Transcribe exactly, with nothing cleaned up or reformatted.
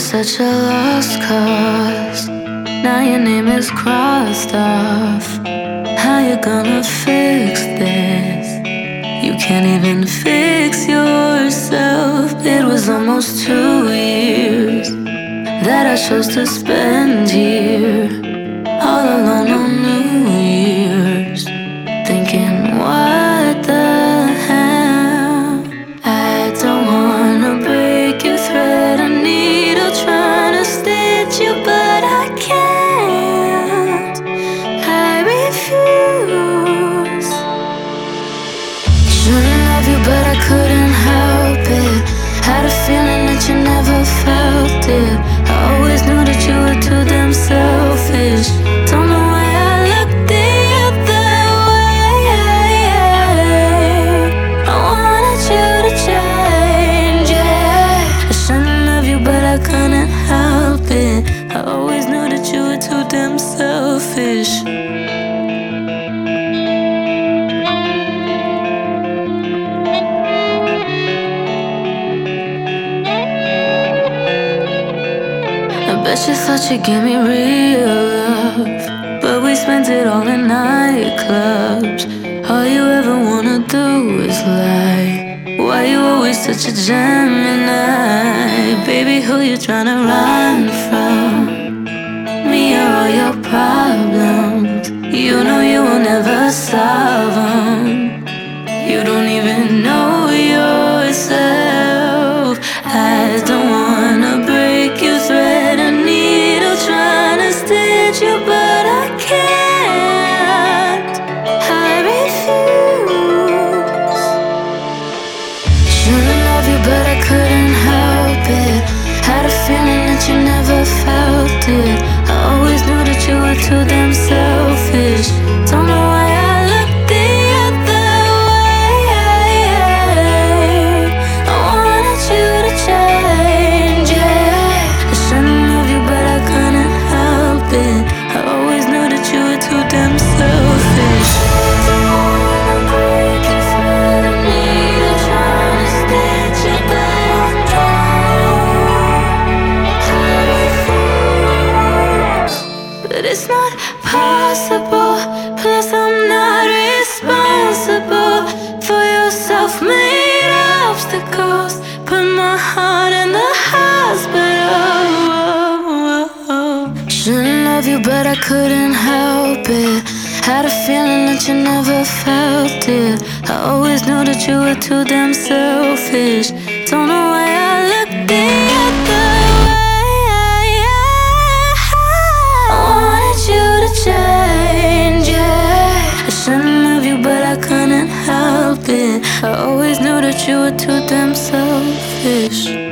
such a lost cause. Now your name is crossed off. How you gonna fix this? You can't even fix yourself. It was almost two years that I chose to spend here, all alone on New Year's, thinking, what the hell? I don't wanna break your thread, a needle trying to stitch you, but I can't. I refuse. Shouldn't love you, but I couldn't help it. Had a feeling that you never felt it. I always knew that you were too damn selfish. Don't know why I looked the other way. I wanted you to change, yeah. I shouldn't love you, but I couldn't help it. I always knew that you were too damn selfish. I bet you thought you gave me real love, but we spent it all in nightclubs. All you ever wanna do is lie. Why you always such a Gemini? Baby, who you tryna run from? Me or all your problems? You know you will never solve them. You don't even know yourself. I don't wanna break your thread, a needle trying to stitch you, but I can't. I refuse. Shouldn't love you, but I couldn't help it. Had a feeling that you never felt it. I always knew that you were too damn selfish. Don't know why I looked the other way. I wanted you to change, yeah. I shouldn't love you, but I couldn't help it. I always knew that you were too damn selfish. Don't wanna break your thread, a needle trying to stitch it, but I'm trying. I refuse. But it's not possible. Plus I'm not responsible for your self-made obstacles. Put my heart in the hospital. Shouldn't love you, but I couldn't help it. Had a feeling that you never felt it. I always knew that you were too damn selfish. Don't know why I looked the other way. I wanted you to change, yeah. I shouldn't love you, but I couldn't help it. I always knew that you were too damn selfish.